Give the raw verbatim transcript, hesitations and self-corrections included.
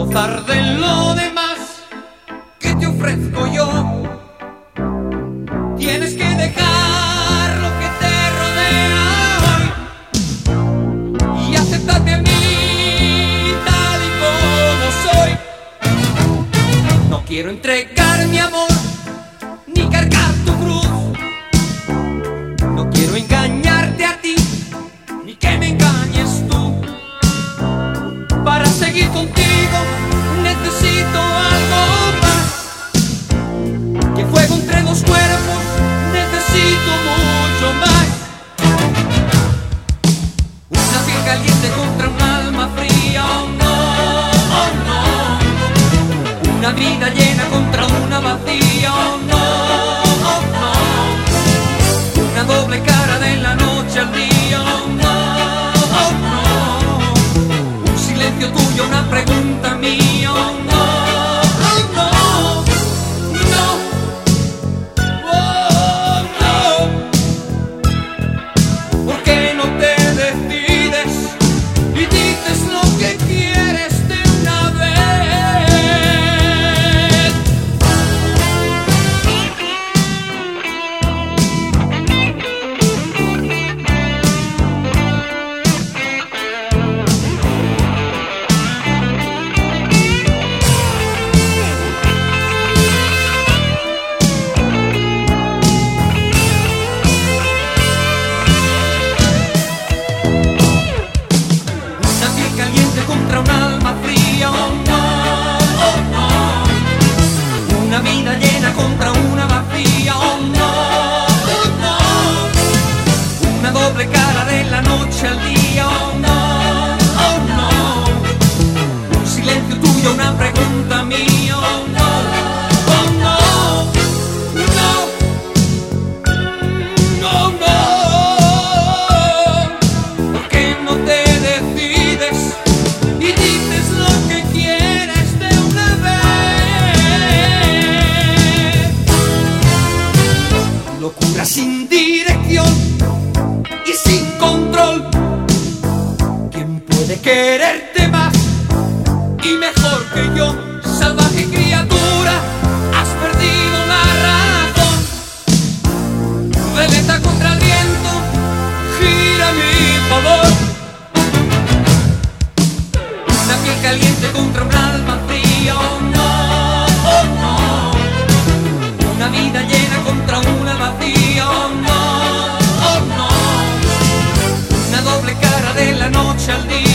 gozar de lo demás que te ofrezco yo. Tienes que dejar lo que te rodea hoy y aceptarme a mí tal y como soy. No quiero entregar mi amor ni cargar tu cruz. No quiero engañarte a ti ni que me engañes tú. Para seguir contigo necesito algo más que fuego entre dos cuerpos. Necesito mucho más. Una piel caliente contra un alma fría. Oh no, oh no. Una vida llena contra una vacía. Oh no, oh no. Una doble cara de la noche al día. Oh no, oh no. Un silencio tuyo, una pregunta mía. Oh no, oh no, no. Oh no. ¿Por qué no te decides y dices lo que quieres de una vez? Una piel caliente contra un alma fría. Oh no, oh no. Una vida llena contra una vacía. Oh no, oh no. Una doble cara de la noche al día. Oh no, oh no. Un silencio tuyo, una pregunta mía. Oh no, oh no, no, no, no. ¿Por qué no te decides y dices lo que quieres de una vez? Locura sin dirección y sin control. ¿Quién puede quererte más y mejor que yo? Salvaje criatura, has perdido la razón. Veleta contra el viento, gira a mi favor. Una piel caliente contra un alma fría. Oh no, oh no. Una vida llena contra una vacía. Oh no, oh no. Una doble cara de la noche al día.